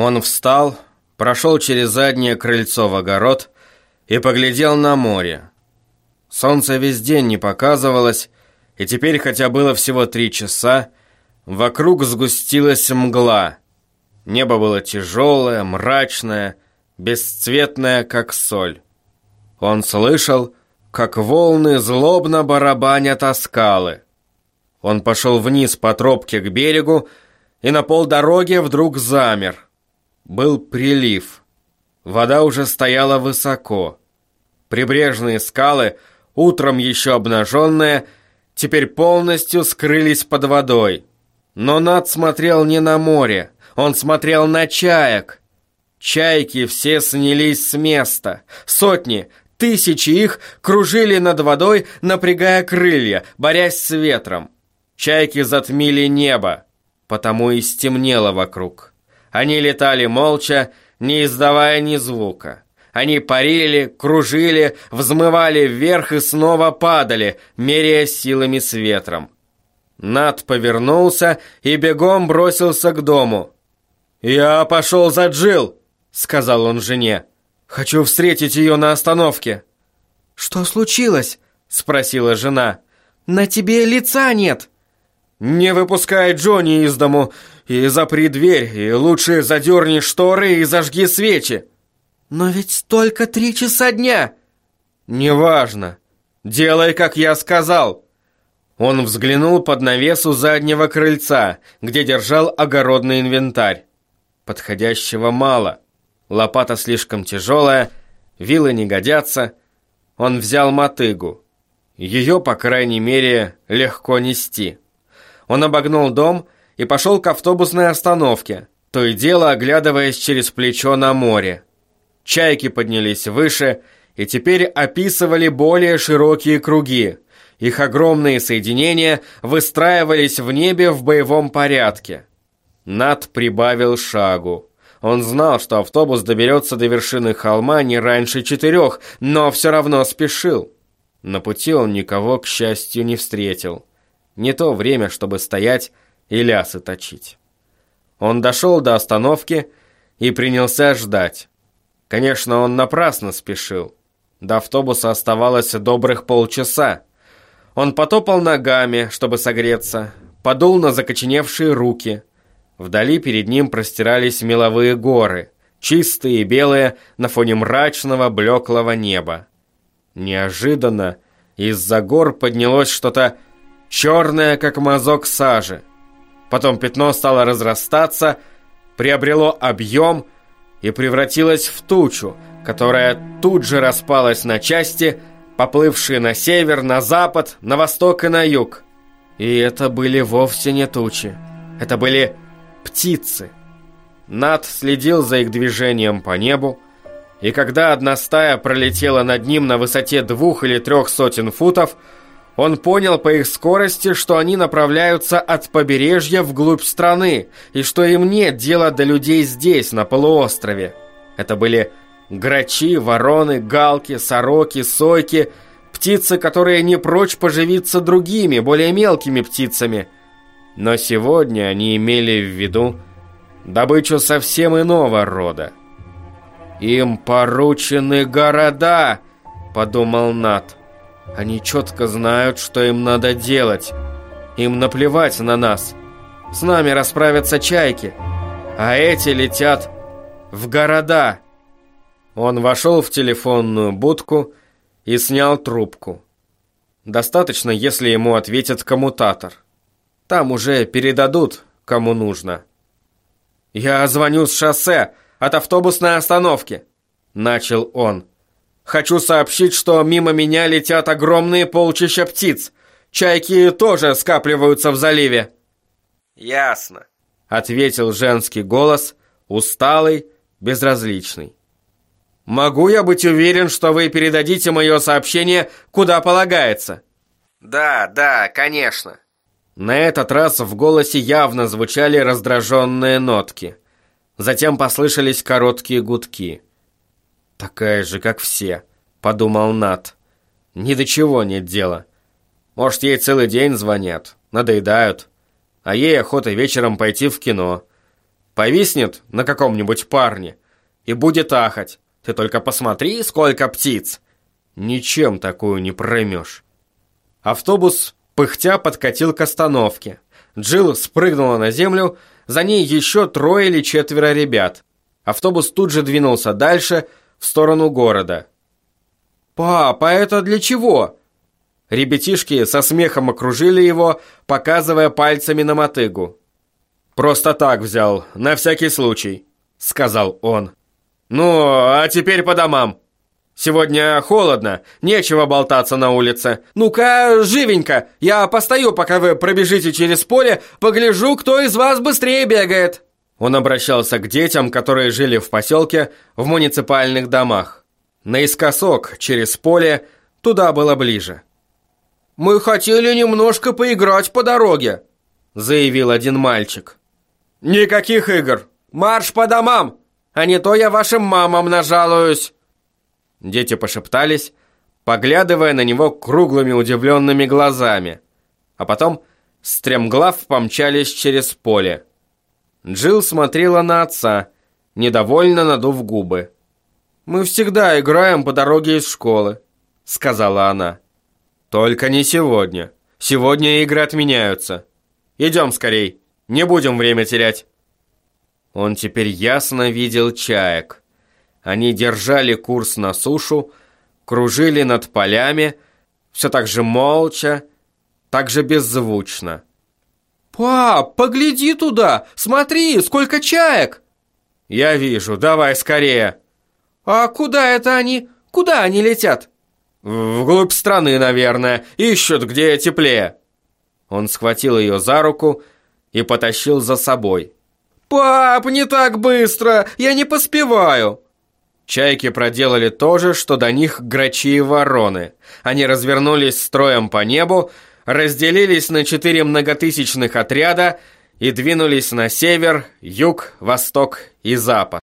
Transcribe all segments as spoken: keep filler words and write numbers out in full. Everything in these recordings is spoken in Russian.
Он встал, прошел через заднее крыльцо в огород и поглядел на море. Солнце весь день не показывалось, и теперь, хотя было всего три часа, вокруг сгустилась мгла. Небо было тяжелое, мрачное, бесцветное, как соль. Он слышал, как волны злобно барабанят о скалы. Он пошел вниз по тропке к берегу и на полдороги вдруг замер. Был прилив. Вода уже стояла высоко. Прибрежные скалы, утром еще обнаженные, теперь полностью скрылись под водой. Но Нат смотрел не на море, он смотрел на чаек. Чайки все снялись с места. Сотни, тысячи их кружили над водой, напрягая крылья, борясь с ветром. Чайки затмили небо, потому и стемнело вокруг. Они летали молча, не издавая ни звука. Они парили, кружили, взмывали вверх и снова падали, меряя силами с ветром. Нат повернулся и бегом бросился к дому. «Я пошел за Джилл», — сказал он жене. «Хочу встретить ее на остановке». «Что случилось?» — спросила жена. «На тебе лица нет». «Не выпускай Джонни из дому, и запри дверь, и лучше задерни шторы и зажги свечи». «Но ведь только три часа дня». «Неважно. Делай, как я сказал». Он взглянул под навес у заднего крыльца, где держал огородный инвентарь. Подходящего мало. Лопата слишком тяжелая, вилы не годятся. Он взял мотыгу. Ее, по крайней мере, легко нести. Он обогнул дом и пошел к автобусной остановке, то и дело оглядываясь через плечо на море. Чайки поднялись выше и теперь описывали более широкие круги. Их огромные соединения выстраивались в небе в боевом порядке. Нат прибавил шагу. Он знал, что автобус доберется до вершины холма не раньше четырех, но все равно спешил. На пути он никого, к счастью, не встретил. Не то время, чтобы стоять и лясы точить. Он дошел до остановки и принялся ждать. Конечно, он напрасно спешил. До автобуса оставалось добрых полчаса. Он потопал ногами, чтобы согреться, подул на закоченевшие руки. Вдали перед ним простирались меловые горы, чистые и белые на фоне мрачного блеклого неба. Неожиданно из-за гор поднялось что-то черное, как мазок сажи. Потом пятно стало разрастаться, приобрело объем и превратилось в тучу, которая тут же распалась на части, поплывшие на север, на запад, на восток и на юг. И это были вовсе не тучи. Это были птицы. Нат следил за их движением по небу, и когда одна стая пролетела над ним на высоте двух или трех сотен футов, он понял по их скорости, что они направляются от побережья вглубь страны, и что им нет дела до людей здесь, на полуострове. Это были грачи, вороны, галки, сороки, сойки, птицы, которые не прочь поживиться другими, более мелкими птицами. Но сегодня они имели в виду добычу совсем иного рода. «Им поручены города», — подумал Нат. «Они четко знают, что им надо делать. Им наплевать на нас. С нами расправятся чайки, а эти летят в города». Он вошел в телефонную будку и снял трубку. Достаточно, если ему ответит коммутатор. Там уже передадут, кому нужно. «Я звоню с шоссе, от автобусной остановки», — начал он. «Хочу сообщить, что мимо меня летят огромные полчища птиц. Чайки тоже скапливаются в заливе». «Ясно», — ответил женский голос, усталый, безразличный. «Могу я быть уверен, что вы передадите мое сообщение, куда полагается?» «Да, да, конечно». На этот раз в голосе явно звучали раздраженные нотки. Затем послышались короткие гудки. «Такая же, как все», — подумал Нат. «Ни до чего нет дела. Может, ей целый день звонят, надоедают, а ей охота вечером пойти в кино. Повиснет на каком-нибудь парне и будет ахать. Ты только посмотри, сколько птиц. Ничем такую не проймешь. Автобус, пыхтя, подкатил к остановке. Джилл спрыгнула на землю, за ней еще трое или четверо ребят. Автобус тут же двинулся дальше, в сторону города. «Папа, это для чего?» Ребятишки со смехом окружили его, показывая пальцами на мотыгу. «Просто так взял, на всякий случай», — сказал он. «Ну, а теперь по домам. Сегодня холодно, нечего болтаться на улице. Ну-ка, живенько, я постою, пока вы пробежите через поле, погляжу, кто из вас быстрее бегает». Он обращался к детям, которые жили в поселке, в муниципальных домах. Наискосок, через поле, туда было ближе. «Мы хотели немножко поиграть по дороге», — заявил один мальчик. «Никаких игр! Марш по домам! А не то я вашим мамам нажалуюсь!» Дети пошептались, поглядывая на него круглыми удивленными глазами, а потом стремглав помчались через поле. Джилл смотрела на отца, недовольно надув губы. «Мы всегда играем по дороге из школы», — сказала она. «Только не сегодня. Сегодня игры отменяются. Идем скорей, не будем время терять». Он теперь ясно видел чаек. Они держали курс на сушу, кружили над полями, все так же молча, так же беззвучно. «Пап, погляди туда! Смотри, сколько чаек!» «Я вижу, давай скорее!» «А куда это они? Куда они летят?» «Вглубь страны, наверное, ищут, где теплее». Он схватил ее за руку и потащил за собой. «Пап, не так быстро! Я не поспеваю!» Чайки проделали то же, что до них грачи и вороны. Они развернулись строем по небу, разделились на четыре многотысячных отряда и двинулись на север, юг, восток и запад.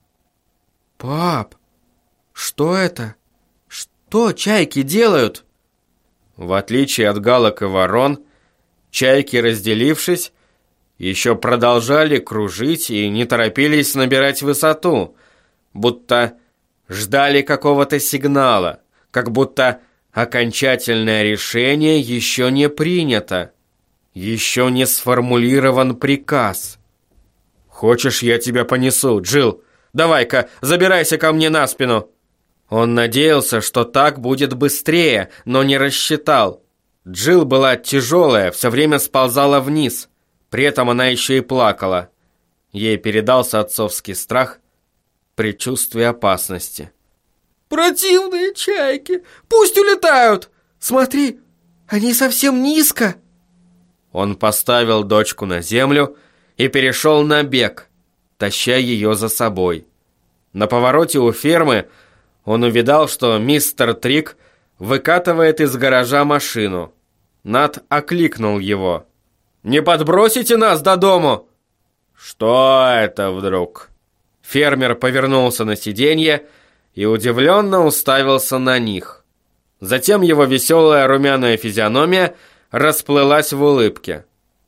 «Пап, что это? Что чайки делают?» В отличие от галок и ворон, чайки, разделившись, еще продолжали кружить и не торопились набирать высоту, будто ждали какого-то сигнала, как будто окончательное решение еще не принято, еще не сформулирован приказ. «Хочешь, я тебя понесу, Джилл? Давай-ка, забирайся ко мне на спину!» Он надеялся, что так будет быстрее, но не рассчитал. Джилл была тяжелая, все время сползала вниз. При этом она еще и плакала. Ей передался отцовский страх, предчувствие опасности. «Противные чайки! Пусть улетают! Смотри, они совсем низко!» Он поставил дочку на землю и перешел на бег, таща ее за собой. На повороте у фермы он увидал, что мистер Трик выкатывает из гаража машину. Нат окликнул его. «Не подбросите нас до дому?» «Что это вдруг?» Фермер повернулся на сиденье и удивленно уставился на них. Затем его веселая румяная физиономия расплылась в улыбке.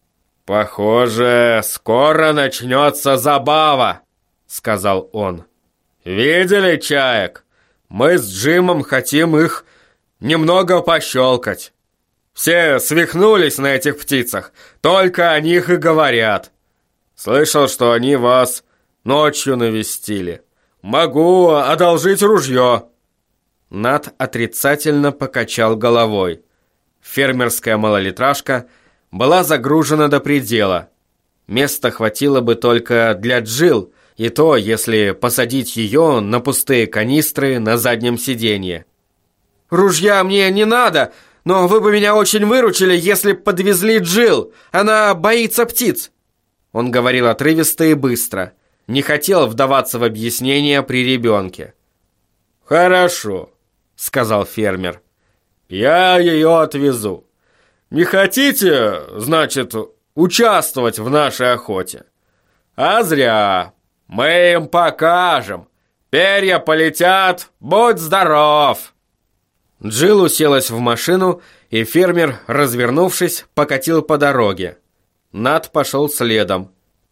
«Похоже, скоро начнется забава», — сказал он. «Видели чаек? Мы с Джимом хотим их немного пощелкать. Все свихнулись на этих птицах, только о них и говорят. Слышал, что они вас ночью навестили. Могу одолжить ружье». Нат отрицательно покачал головой. Фермерская малолитражка была загружена до предела. Места хватило бы только для Джилл, и то, если посадить ее на пустые канистры на заднем сиденье. «Ружья мне не надо, но вы бы меня очень выручили, если подвезли Джилл. Она боится птиц». Он говорил отрывисто и быстро, не хотел вдаваться в объяснения при ребенке. «Хорошо», — сказал фермер. «Я ее отвезу. Не хотите, значит, участвовать в нашей охоте? А зря. Мы им покажем. Перья полетят, будь здоров!» Джилл уселась в машину, и фермер, развернувшись, покатил по дороге. Нат пошел следом.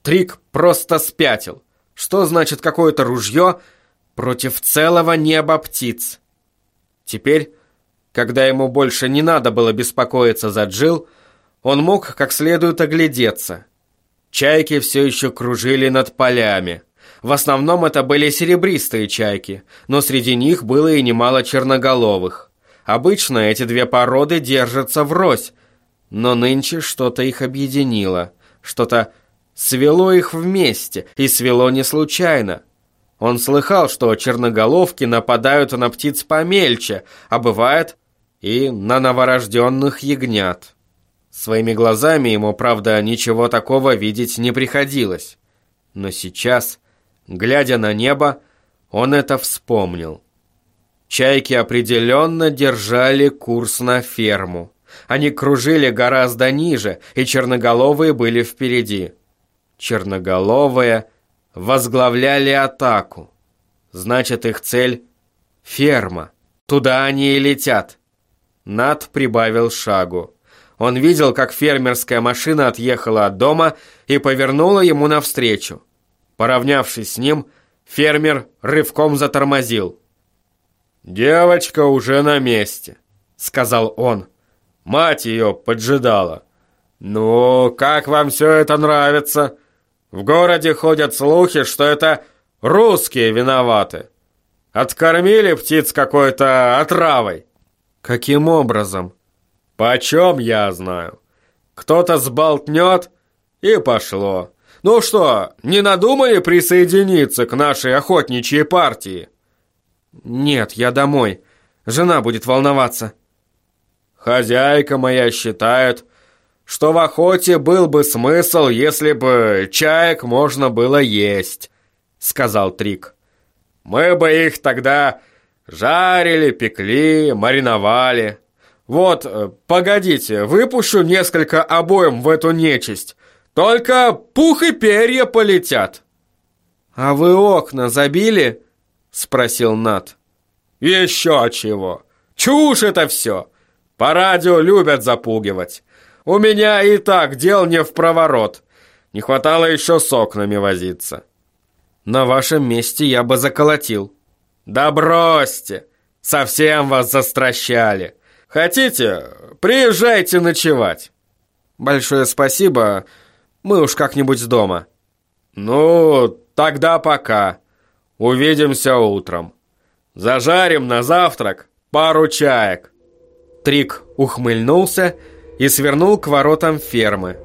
Трик просто спятил. Что значит какое-то ружье против целого неба птиц? Теперь, когда ему больше не надо было беспокоиться за Джилл, он мог как следует оглядеться. Чайки все еще кружили над полями. В основном это были серебристые чайки, но среди них было и немало черноголовых. Обычно эти две породы держатся врозь, но нынче что-то их объединило, что-то свело их вместе, и свело не случайно. Он слыхал, что черноголовки нападают на птиц помельче, а бывает и на новорожденных ягнят. Своими глазами ему, правда, ничего такого видеть не приходилось. Но сейчас, глядя на небо, он это вспомнил. Чайки определенно держали курс на ферму. Они кружили гораздо ниже, и черноголовые были впереди. Черноголовые возглавляли атаку. Значит, их цель — ферма. Туда они и летят. Нат прибавил шагу. Он видел, как фермерская машина отъехала от дома и повернула ему навстречу. Поравнявшись с ним, фермер рывком затормозил. «Девочка уже на месте», — сказал он. «Мать ее поджидала. Ну, как вам все это нравится? В городе ходят слухи, что это русские виноваты. Откормили птиц какой-то отравой». «Каким образом?» «Почем я знаю? Кто-то сболтнет, и пошло. Ну что, не надумали присоединиться к нашей охотничьей партии?» «Нет, я домой. Жена будет волноваться». «Хозяйка моя считает, что в охоте был бы смысл, если бы чаек можно было есть», — сказал Трик. «Мы бы их тогда жарили, пекли, мариновали. Вот, погодите, выпущу несколько обоим в эту нечисть. Только пух и перья полетят». «А вы окна забили?» — спросил Нат. «Еще чего! Чушь это все! По радио любят запугивать. У меня и так дел не впроворот. Не хватало еще с окнами возиться». «На вашем месте я бы заколотил». «Да бросьте! Совсем вас застращали. Хотите, приезжайте ночевать». «Большое спасибо. Мы уж как-нибудь дома». «Ну, тогда пока. Увидимся утром. Зажарим на завтрак пару чаек». Трик ухмыльнулся и свернул к воротам фермы.